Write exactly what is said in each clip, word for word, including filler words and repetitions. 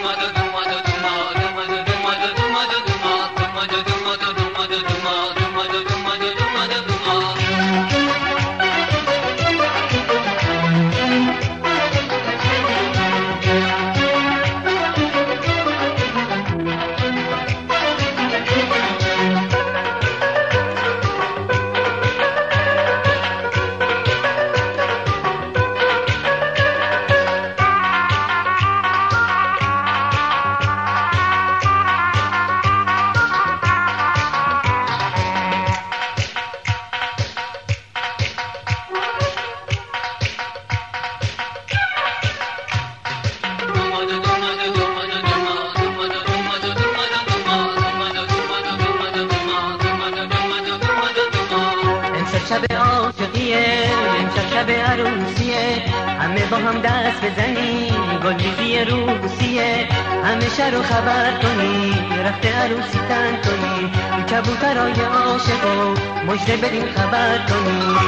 شب عاشقیه، امشب شب عروسیه، همه با هم دست بزنیم، گلریزی روسیه، همه شهر رو خبر کنیم، رفته عروسی تن کنیم، کبوترای عاشقو مژده بدیم خبر کنیم.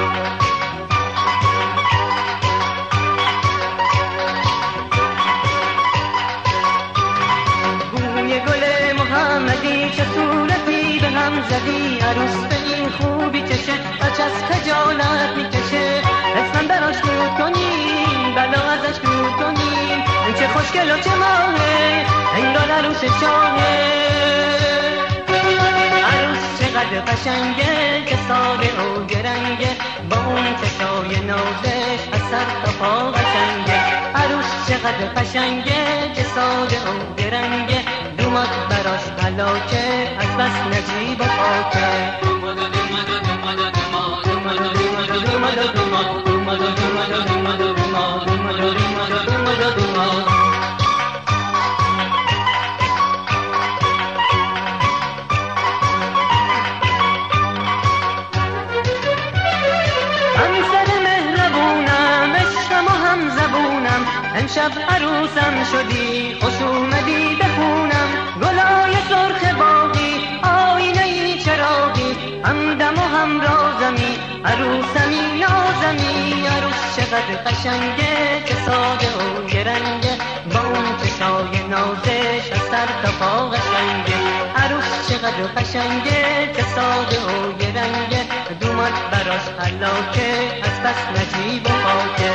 بوی گل محمدی چه صورتی به هم زدی، عروس به این خوبی چشه بچه از خجالت میکشه، اسمم براش دور کنیم، بلا ازش دور کنیم، این چه خوشگل و چه ماهه، انگار عروس شاهه. عروس چقدر قشنگه، که ساده و گرنگه، با اون چشای نازش از سر تا پا قشنگه. عروس چقدر قشنگه، که ساده و گرنگه، دومات براش حلاکه، از بس نجیب و پاکه. امشب عروسم شدی، خوش اومدی به خونم، گلای سرخ باغی، آینه چراغی، همدم و هم رازمی، عروسمی نازمی. عروس چقدر قشنگه، که ساده و گرنگه، با اون چشای نازش از سر تا پا قشنگه. عروس چقدر قشنگه، که ساده و گرنگه، دومات براش حلاکه، از بس نجیب و پاکه.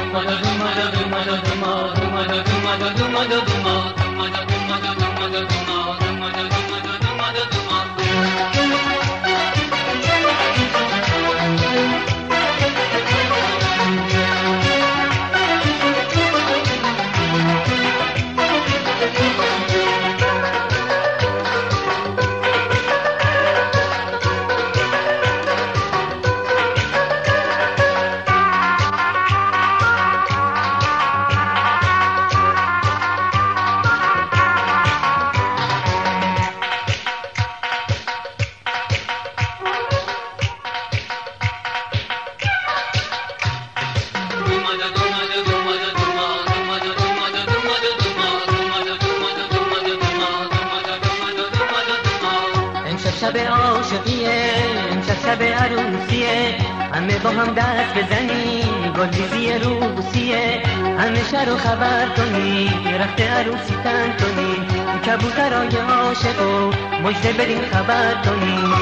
شب عاشقیه، امشب شب عروسیه، همه با هم دست بزنیم، گلریزی روسیه، همه شهر رو خبر کنیم، رفته عروسی تن کنیم، کبوترای عاشقو مژده بدیم خبر کنیم.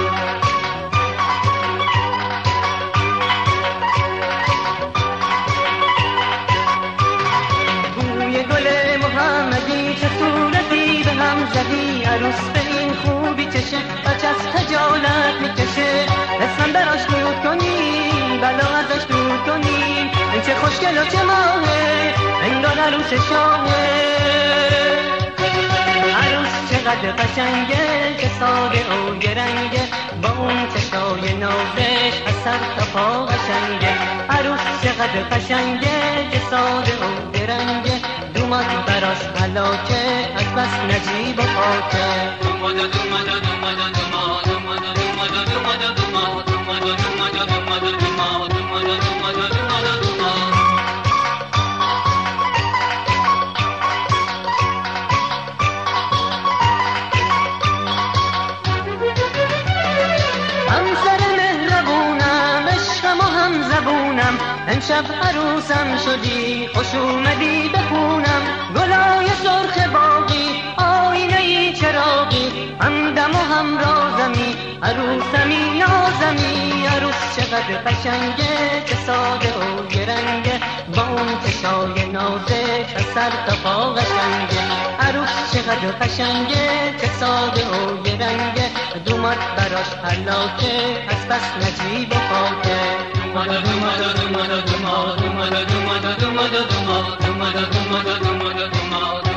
بوی گل محمدی چه صورتی به هم زدی، عروس به این خوبی چشه بچه از خجالت میکشه، اسمم براش دور کنیم، بلا ازش دور کنیم، این چه خوشگل و چه ماهه، انگار عروس شاهه. عروس چقدر قشنگه، که ساده و گرنگه، با اون چشای نازش از سر تا پا قشنگه. عروس چقدر قشنگه، که ساده و گرنگه، دومات براش حلاکه، از بس نجیب و پاکه. امشب عروسم شدی، خوش اومدی به خونم، گلای سرخ باغی، عروسمی نازمی عروس چقدر قشنگه، چه ساده و گرنگه با اون چشای نازش از سر تا پا قشنگه. عروس چقدر قشنگه، چه ساده و گرنگه، دومات براش حلاکه از پس نجیب و پاکه. دومادا دومادا دومادا دومادا دومادا دومادا دومادا دومادا دومادا دومادا دومادا